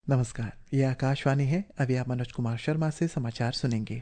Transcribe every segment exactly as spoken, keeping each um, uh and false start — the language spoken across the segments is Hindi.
नमस्कार, ये आकाशवाणी है। अभी आप मनोज कुमार शर्मा से समाचार सुनेंगे।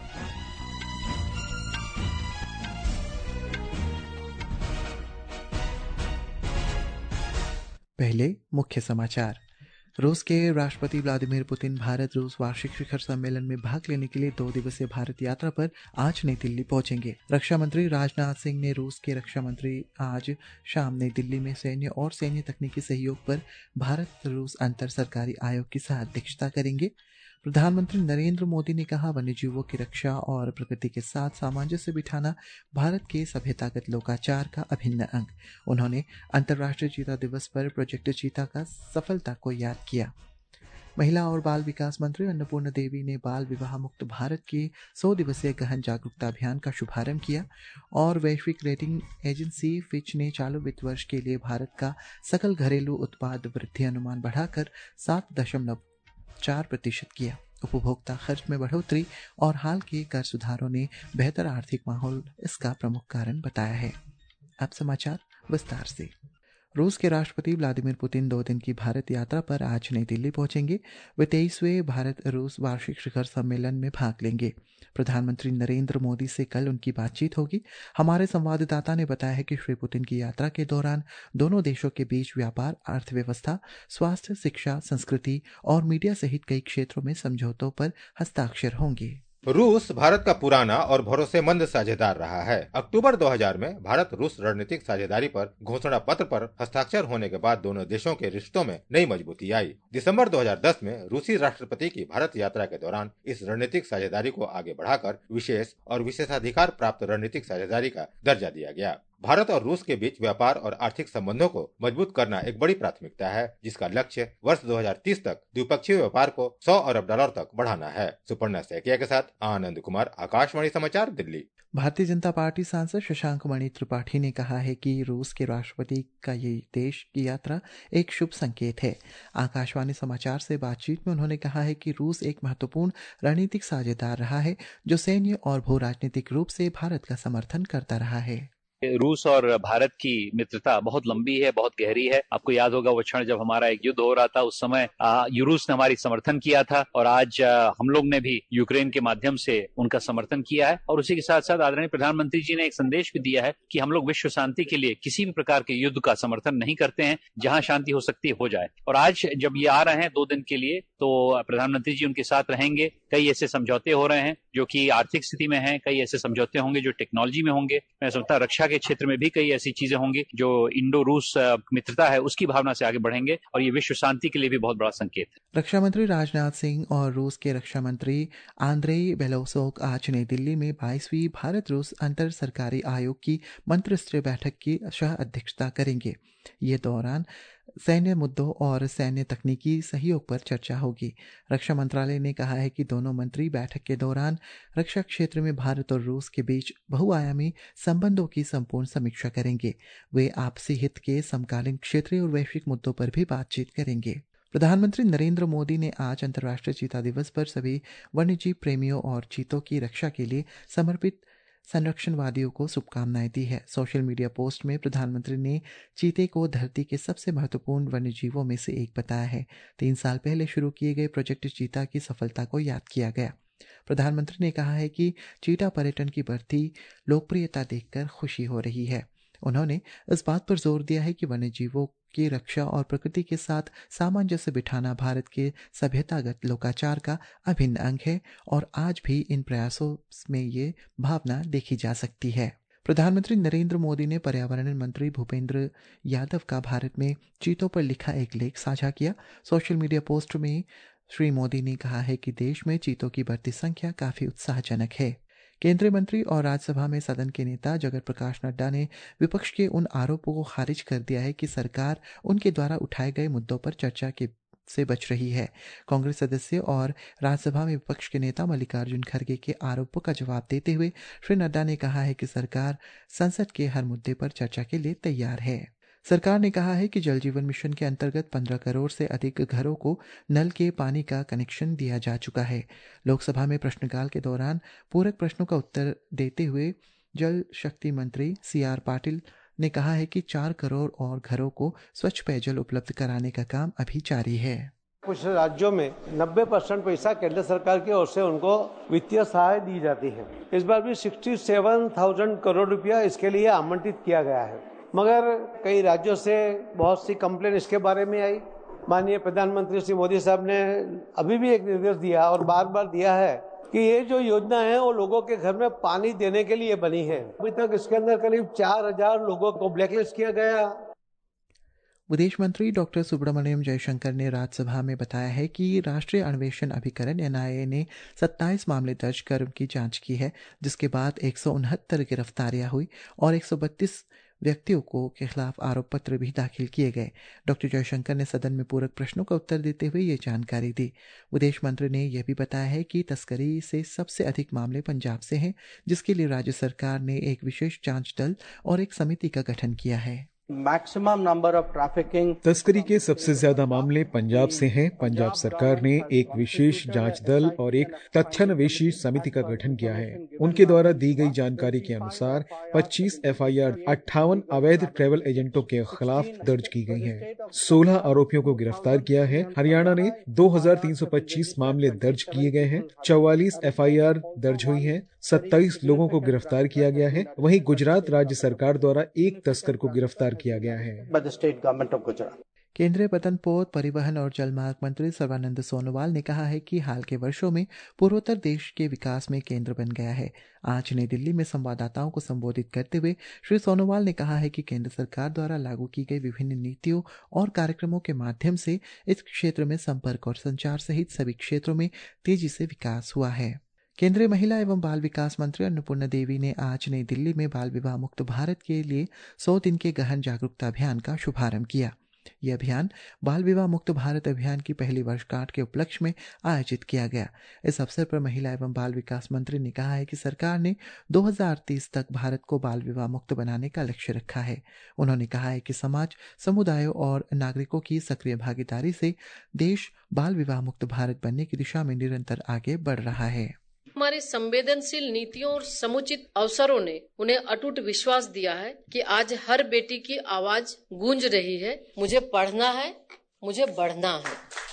पहले मुख्य समाचार। रूस के राष्ट्रपति व्लादिमीर पुतिन भारत रूस वार्षिक शिखर सम्मेलन में भाग लेने के लिए दो दिवसीय भारत यात्रा पर आज नई दिल्ली पहुंचेंगे। रक्षा मंत्री राजनाथ सिंह ने रूस के रक्षा मंत्री आज शाम नई दिल्ली में सैन्य और सैन्य तकनीकी सहयोग पर भारत रूस अंतर सरकारी आयोग की सह अध्यक्षता करेंगे। प्रधानमंत्री नरेंद्र मोदी ने कहा, वन्यजीवों की रक्षा और प्रकृति के साथ सामंजस्य बिठाना भारत के सभ्यतागत लोकाचार का अभिन्न अंग। उन्होंने अंतर्राष्ट्रीय चीता दिवस पर प्रोजेक्ट चीता का सफलता को याद किया। महिला और बाल विकास मंत्री अन्नपूर्णा देवी ने बाल विवाह मुक्त भारत के सौ दिवसीय गहन जागरूकता अभियान का शुभारंभ किया और वैश्विक रेटिंग एजेंसी फिच ने चालू वित्त वर्ष के लिए भारत का सकल घरेलू उत्पाद वृद्धि अनुमान बढ़ाकर सात दशमलव चार प्रतिशत किया। उपभोक्ता खर्च में बढ़ोतरी और हाल के कर सुधारों ने बेहतर आर्थिक माहौल इसका प्रमुख कारण बताया है। अब समाचार विस्तार से। रूस के राष्ट्रपति व्लादिमीर पुतिन दो दिन की भारत यात्रा पर आज नई दिल्ली पहुंचेंगे। वे तेईसवें भारत रूस वार्षिक शिखर सम्मेलन में भाग लेंगे। प्रधानमंत्री नरेंद्र मोदी से कल उनकी बातचीत होगी। हमारे संवाददाता ने बताया है कि श्री पुतिन की यात्रा के दौरान दोनों देशों के बीच व्यापार, अर्थव्यवस्था, स्वास्थ्य, शिक्षा, संस्कृति और मीडिया सहित कई क्षेत्रों में समझौतों पर हस्ताक्षर होंगे। रूस भारत का पुराना और भरोसेमंद साझेदार रहा है। अक्टूबर दो हज़ार में भारत रूस रणनीतिक साझेदारी पर घोषणा पत्र पर हस्ताक्षर होने के बाद दोनों देशों के रिश्तों में नई मजबूती आई। दिसंबर दो हज़ार दस में रूसी राष्ट्रपति की भारत यात्रा के दौरान इस रणनीतिक साझेदारी को आगे बढ़ाकर विशेष और विशेषाधिकार प्राप्त रणनीतिक साझेदारी का दर्जा दिया गया। भारत और रूस के बीच व्यापार और आर्थिक संबंधों को मजबूत करना एक बड़ी प्राथमिकता है, जिसका लक्ष्य वर्ष दो हज़ार तीस तक द्विपक्षीय व्यापार को सौ अरब डॉलर तक बढ़ाना है। सुपर्णा सैकिया के साथ आनंद कुमार, आकाशवाणी समाचार, दिल्ली। भारतीय जनता पार्टी सांसद शशांक मणि त्रिपाठी ने कहा है कि रूस के राष्ट्रपति का ये देश की यात्रा एक शुभ संकेत है। आकाशवाणी समाचार से बातचीत में उन्होंने कहा है कि रूस एक महत्वपूर्ण रणनीतिक साझेदार रहा है, जो सैन्य और भू राजनीतिक रूप से भारत का समर्थन करता रहा है। रूस और भारत की मित्रता बहुत लंबी है, बहुत गहरी है। आपको याद होगा वो क्षण जब हमारा एक युद्ध हो रहा था, उस समय रूस ने हमारी समर्थन किया था और आज आ, हम लोग ने भी यूक्रेन के माध्यम से उनका समर्थन किया है। और उसी के साथ साथ आदरणीय प्रधानमंत्री जी ने एक संदेश भी दिया है कि हम लोग विश्व शांति के लिए किसी भी प्रकार के युद्ध का समर्थन नहीं करते हैं, जहां शांति हो सकती हो जाए। और आज जब ये आ रहे हैं दो दिन के लिए, तो प्रधानमंत्री जी उनके साथ रहेंगे। कई ऐसे समझौते हो रहे हैं जो कि आर्थिक स्थिति में हैं, कई ऐसे समझौते होंगे जो टेक्नोलॉजी में होंगे। मैं समझता हूं रक्षा के क्षेत्र में भी कई ऐसी चीजें होंगी जो इंडो रूस मित्रता है उसकी भावना से आगे बढ़ेंगे और ये विश्व शांति के लिए भी बहुत बड़ा संकेत है। रक्षा मंत्री राजनाथ सिंह और रूस के रक्षा मंत्री आंद्रेई बेलोसोक आज नई दिल्ली में बाईसवीं भारत रूस अंतर सरकारी आयोग की मंत्रिस्तरीय बैठक की सह अध्यक्षता करेंगे। ये दौरान सैन्य मुद्दों और सैन्य तकनीकी सहयोग पर चर्चा होगी। रक्षा मंत्रालय ने कहा है कि दोनों मंत्री बैठक के दौरान रक्षा क्षेत्र में भारत और रूस के बीच बहुआयामी संबंधों की संपूर्ण समीक्षा करेंगे। वे आपसी हित के समकालीन क्षेत्रीय और वैश्विक मुद्दों पर भी बातचीत करेंगे। प्रधानमंत्री नरेंद्र मोदी ने आज अंतर्राष्ट्रीय चीता दिवस पर सभी वन्यजीव प्रेमियों और चीतों की रक्षा के लिए समर्पित संरक्षणवादियों को शुभकामनाएं दी है। सोशल मीडिया पोस्ट में प्रधानमंत्री ने चीते को धरती के सबसे महत्वपूर्ण वन्यजीवों में से एक बताया है। तीन साल पहले शुरू किए गए प्रोजेक्ट चीता की सफलता को याद किया गया। प्रधानमंत्री ने कहा है कि चीता पर्यटन की बढ़ती लोकप्रियता देखकर खुशी हो रही है। उन्होंने इस बात पर जोर दिया है कि वन्यजीवों की रक्षा और प्रकृति के साथ सामंजस्य बिठाना भारत के सभ्यतागत लोकाचार का अभिन्न अंग है और आज भी इन प्रयासों में ये भावना देखी जा सकती है। प्रधानमंत्री नरेंद्र मोदी ने पर्यावरण मंत्री भूपेंद्र यादव का भारत में चीतों पर लिखा एक लेख साझा किया। सोशल मीडिया पोस्ट में श्री मोदी ने कहा है कि देश में चीतों की बढ़ती संख्या काफी उत्साहजनक है। केंद्रीय मंत्री और राज्यसभा में सदन के नेता जगत प्रकाश नड्डा ने विपक्ष के उन आरोपों को खारिज कर दिया है कि सरकार उनके द्वारा उठाए गए मुद्दों पर चर्चा के से बच रही है। कांग्रेस सदस्य और राज्यसभा में विपक्ष के नेता मल्लिकार्जुन खड़गे के आरोपों का जवाब देते हुए श्री नड्डा ने कहा है कि सरकार संसद के हर मुद्दे पर चर्चा के लिए तैयार है। सरकार ने कहा है कि जल जीवन मिशन के अंतर्गत पंद्रह करोड़ से अधिक घरों को नल के पानी का कनेक्शन दिया जा चुका है। लोकसभा में प्रश्नकाल के दौरान पूरक प्रश्नों का उत्तर देते हुए जल शक्ति मंत्री सी आर पाटिल ने कहा है कि चार करोड़ और घरों को स्वच्छ पेयजल उपलब्ध कराने का काम अभी जारी है। कुछ राज्यों में नब्बे परसेंट पैसा केंद्र सरकार की ओर से उनको वित्तीय सहायता दी जाती है। इस बार भी सड़सठ हज़ार करोड़ रुपया इसके लिए आवंटित किया गया है, मगर कई राज्यों से बहुत सी कंप्लेन इसके बारे में आई। माननीय प्रधानमंत्री श्री मोदी साहब ने अभी भी एक निर्देश दिया और बार बार दिया है कि ये जो योजना है वो लोगों के घर में पानी देने के लिए बनी है। अभी तक इसके अंदर करीब चार हजार लोगों को ब्लैकलिस्ट किया गया। विदेश मंत्री डॉक्टर सुब्रमण्यम जयशंकर ने राज्यसभा में बताया है कि राष्ट्रीय अन्वेषण अभिकरण एन आई ए ने सत्ताईस मामले दर्ज कर उनकी जांच की है, जिसके बाद एक सौ उनहत्तर गिरफ्तारियां हुई और एक सौ बत्तीस व्यक्तियों को के खिलाफ आरोप पत्र भी दाखिल किए गए। डॉक्टर जयशंकर ने सदन में पूरक प्रश्नों का उत्तर देते हुए ये जानकारी दी। विदेश मंत्री ने यह भी बताया है कि तस्करी से सबसे अधिक मामले पंजाब से हैं, जिसके लिए राज्य सरकार ने एक विशेष जांच दल और एक समिति का गठन किया है। मैक्सिमम नंबर ऑफ ट्रैफिकिंग तस्करी के सबसे ज्यादा मामले पंजाब से हैं। पंजाब सरकार ने एक विशेष जांच दल और एक तथ्यान्वेषी समिति का गठन किया है। उनके द्वारा दी गई जानकारी के अनुसार पच्चीस एफ आई आर अट्ठावन अवैध ट्रैवल एजेंटों के खिलाफ दर्ज की गई हैं। सोलह आरोपियों को गिरफ्तार किया है। हरियाणा ने दो हजार तीन सौ पच्चीस मामले दर्ज किए गए हैं। चौवालीस एफ आई आर दर्ज हुई है। सत्ताईस लोगों को गिरफ्तार किया गया है। वहीं गुजरात राज्य सरकार द्वारा एक तस्कर को गिरफ्तार किया गया है। State government of Gujarat. केंद्रीय पतन पोत परिवहन और जलमार्ग मंत्री सर्बानंद सोनोवाल ने कहा है कि हाल के वर्षों में पूर्वोत्तर देश के विकास में केंद्र बन गया है। आज नई दिल्ली में संवाददाताओं को संबोधित करते हुए श्री सोनोवाल ने कहा है कि केंद्र सरकार द्वारा लागू की गई विभिन्न नीतियों और कार्यक्रमों के माध्यम से इस क्षेत्र में संपर्क और संचार सहित सभी क्षेत्रों में तेजी से विकास हुआ है। केंद्रीय महिला एवं बाल विकास मंत्री अन्नपूर्णा देवी ने आज नई दिल्ली में बाल विवाह मुक्त भारत के लिए सौ दिन के गहन जागरूकता अभियान का शुभारंभ किया। यह अभियान बाल विवाह मुक्त भारत अभियान की पहली वर्षगांठ के उपलक्ष्य में आयोजित किया गया। इस अवसर पर महिला एवं बाल विकास मंत्री ने कहा है कि सरकार ने दो हज़ार तीस तक भारत को बाल विवाह मुक्त बनाने का लक्ष्य रखा है। उन्होंने कहा है कि समाज, समुदायों और नागरिकों की सक्रिय भागीदारी से देश बाल विवाह मुक्त भारत बनने की दिशा में निरंतर आगे बढ़ रहा है। हमारी संवेदनशील नीतियों और समुचित अवसरों ने उन्हें अटूट विश्वास दिया है कि आज हर बेटी की आवाज गूंज रही है। मुझे पढ़ना है, मुझे बढ़ना है,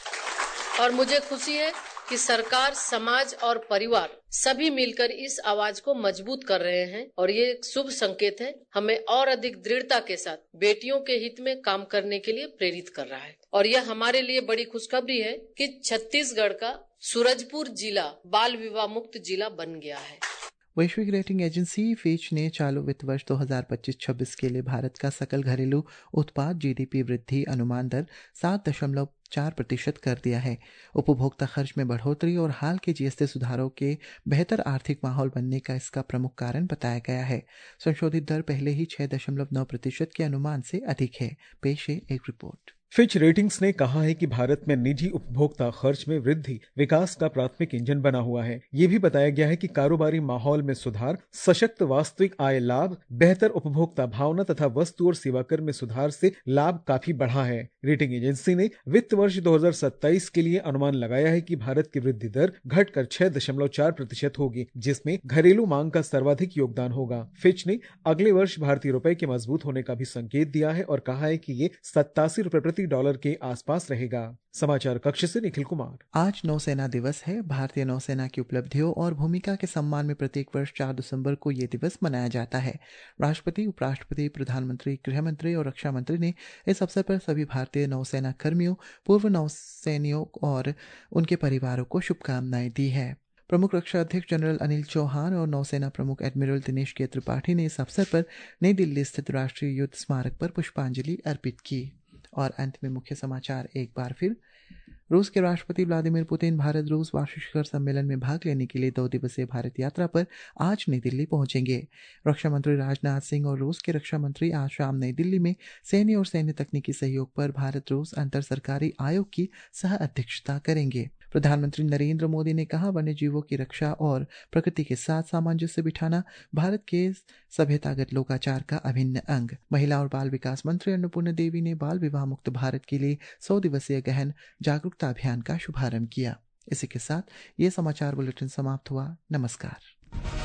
और मुझे खुशी है कि सरकार, समाज और परिवार सभी मिलकर इस आवाज को मजबूत कर रहे हैं और ये एक शुभ संकेत है। हमें और अधिक दृढ़ता के साथ बेटियों के हित में काम करने के लिए प्रेरित कर रहा है। और यह हमारे लिए बड़ी खुशखबरी है कि छत्तीसगढ़ का सूरजपुर जिला बाल विवाह मुक्त जिला बन गया है। वैश्विक रेटिंग एजेंसी फिच ने चालू वित्त वर्ष दो हज़ार पच्चीस छब्बीस के लिए भारत का सकल घरेलू उत्पाद जी डी पी वृद्धि अनुमान दर सात दशमलव चार प्रतिशत कर दिया है। उपभोक्ता खर्च में बढ़ोतरी और हाल के जी एस टी सुधारों के बेहतर आर्थिक माहौल बनने का इसका प्रमुख कारण बताया गया है। संशोधित दर पहले ही छह दशमलव नौ प्रतिशत के अनुमान से अधिक है। पेश है एक रिपोर्ट। फिच रेटिंग्स ने कहा है कि भारत में निजी उपभोक्ता खर्च में वृद्धि विकास का प्राथमिक इंजन बना हुआ है। ये भी बताया गया है कि कारोबारी माहौल में सुधार, सशक्त वास्तविक आय लाभ, बेहतर उपभोक्ता भावना तथा वस्तु और सेवा कर में सुधार से लाभ काफी बढ़ा है। रेटिंग एजेंसी ने वित्त वर्ष दो हज़ार सत्ताईस के लिए अनुमान लगाया है कि भारत की वृद्धि दर घटकर छह दशमलव चार प्रतिशत होगी, जिसमें घरेलू मांग का सर्वाधिक योगदान होगा। फिच ने अगले वर्ष भारतीय रुपए के मजबूत होने का भी संकेत दिया है और कहा है कि ये सत्तासी रुपए प्रति डॉलर के आसपास रहेगा। समाचार कक्ष से निखिल कुमार। आज नौसेना दिवस है। भारतीय नौसेना की उपलब्धियों और भूमिका के सम्मान में प्रत्येक वर्ष चार दिसंबर को ये दिवस मनाया जाता है। राष्ट्रपति, उपराष्ट्रपति, प्रधानमंत्री, गृह मंत्री और रक्षा मंत्री ने इस अवसर पर सभी भारतीय नौसेना कर्मियों, पूर्व नौसैनिकों और उनके परिवारों को शुभकामनाएं दी है। प्रमुख रक्षा अध्यक्ष जनरल अनिल चौहान और नौसेना प्रमुख एडमिरल दिनेश के त्रिपाठी ने इस अवसर पर नई दिल्ली स्थित राष्ट्रीय युद्ध स्मारक पर पुष्पांजलि अर्पित की। और अंत में मुख्य समाचार एक बार फिर। रूस के राष्ट्रपति व्लादिमीर पुतिन भारत रूस वार्षिक शिखर सम्मेलन में भाग लेने के लिए दो दिवसीय भारत यात्रा पर आज नई दिल्ली पहुंचेंगे। रक्षा मंत्री राजनाथ सिंह और रूस के रक्षा मंत्री आज शाम नई दिल्ली में सैन्य और सैन्य तकनीकी सहयोग पर भारत रूस अंतर सरकारी आयोग की सह अध्यक्षता करेंगे। प्रधानमंत्री नरेंद्र मोदी ने कहा, वन्य जीवों की रक्षा और प्रकृति के साथ सामंजस्य बिठाना भारत के सभ्यतागत लोकाचार का अभिन्न अंग। महिला और बाल विकास मंत्री अन्नपूर्णा देवी ने बाल विवाह मुक्त भारत के लिए सौ दिवसीय गहन जागरूकता अभियान का शुभारंभ किया। इसी के साथ ये समाचार बुलेटिन समाप्त हुआ। नमस्कार।